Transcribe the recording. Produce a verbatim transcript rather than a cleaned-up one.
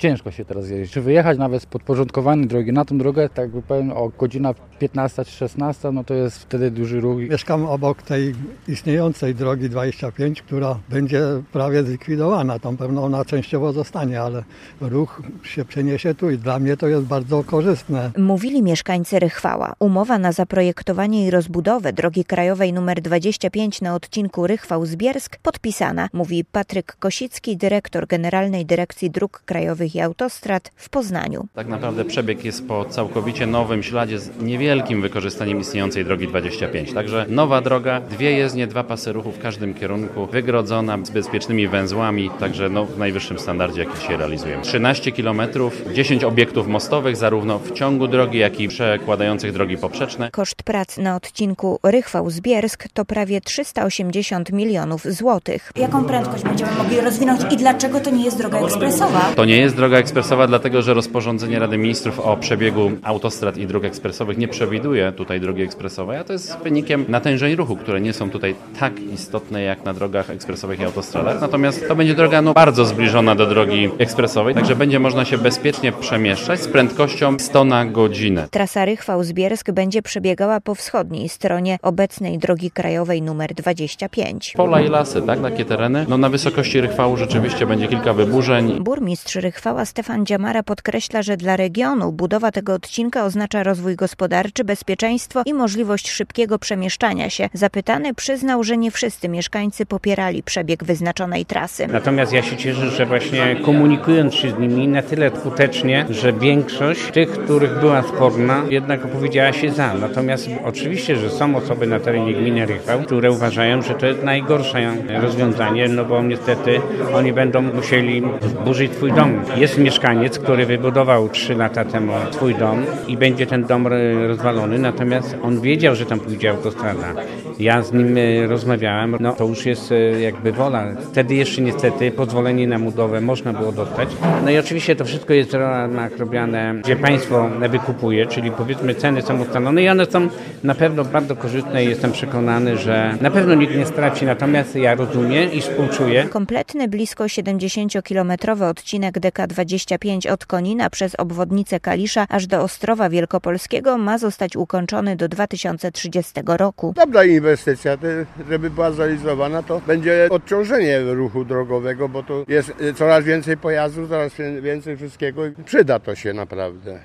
ciężko się teraz jeździ. Czy wyjechać nawet z podporządkowanej drogi na tą drogę, tak jakby powiem, o godzina piętnasta czy szesnasta, no to jest wtedy duży ruch. Mieszkam obok tej istniejącej drogi dwadzieścia pięć, która będzie prawie zlikwidowana. Tam pewno ona częściowo zostanie, ale ruch się przeniesie tu i dla mnie to jest bardzo korzystne. Mówili mieszkańcy Rychwała. Umowa na zaprojektowanie i rozbudowę drogi krajowej nr dwadzieścia pięć na odcinku Rychwał-Zbiersk podpisana, mówi Patryk Kosicki, dyrektor Generalnej Dyrekcji Dróg Krajowych i Autostrad w Poznaniu. Tak naprawdę przebieg jest po całkowicie nowym śladzie z niewielkim wykorzystaniem istniejącej drogi dwadzieścia pięć. Także nowa droga, dwie jezdnie, dwa pasy ruchu w każdym kierunku, wygrodzona z bezpiecznymi węzłami, także no, w najwyższym standardzie, jaki się realizuje. trzynaście kilometrów, dziesięć obiektów mostowych, zarówno w ciągu drogi, jak i przekładających drogi poprzeczne. Koszt prac na odcinku Rychwał-Zbiersk to prawie trzysta osiemdziesiąt milionów złotych. Jaką prędkość będziemy mogli rozwinąć i dlaczego to nie jest droga ekspresowa? To nie jest droga ekspresowa, dlatego że rozporządzenie Rady Ministrów o przebiegu autostrad i dróg ekspresowych nie przewiduje tutaj drogi ekspresowej, a to jest wynikiem natężeń ruchu, które nie są tutaj tak istotne jak na drogach ekspresowych i autostradach. Natomiast to będzie droga no, bardzo zbliżona do drogi ekspresowej, także będzie można się bezpiecznie przemieszczać z prędkością sto na godzinę. Trasa Rychwał-Zbiersk będzie przebiegała po wschodniej stronie obecnej drogi krajowej nr dwadzieścia pięć. Pola i lasy, tak? Takie tereny. No na wysokości Rychwału rzeczywiście będzie kilka wyburzeń. Burmistrz Rychwała Stefan Dziamara podkreśla, że dla regionu budowa tego odcinka oznacza rozwój gospodarczy, bezpieczeństwo i możliwość szybkiego przemieszczania się. Zapytany przyznał, że nie wszyscy mieszkańcy popierali przebieg wyznaczonej trasy. Natomiast ja się cieszę, że właśnie komunikując się z nimi na tyle skutecznie, że większość tych, których była sporna, jednak opowiedziała się za. Natomiast oczywiście, że są osoby na terenie gminy Rychwał, które uważają, że to jest najgorsze rozwiązanie, no bo niestety oni będą musieli zburzyć swój dom. Jest mieszkaniec, który wybudował trzy lata temu swój dom i będzie ten dom rozwalony, natomiast on wiedział, że tam pójdzie autostrada. Ja z nim rozmawiałem, no to już jest jakby wola. Wtedy jeszcze niestety pozwolenie na budowę można było dostać. No i oczywiście to wszystko jest w ramach robione, gdzie państwo wykupuje, czyli powiedzmy ceny są ustalone i one są na pewno bardzo korzystne i jestem przekonany, że na pewno nikt nie straci, natomiast ja rozumiem i współczuję. Kompletny blisko siedemdziesięciokilometrowy odcinek D K dwadzieścia pięć od Konina przez obwodnicę Kalisza aż do Ostrowa Wielkopolskiego ma zostać ukończony do dwa tysiące trzydziestego roku. Dobra inwestycja, żeby była zrealizowana, to będzie odciążenie ruchu drogowego, bo to jest coraz więcej pojazdów, coraz więcej wszystkiego i przyda to się naprawdę.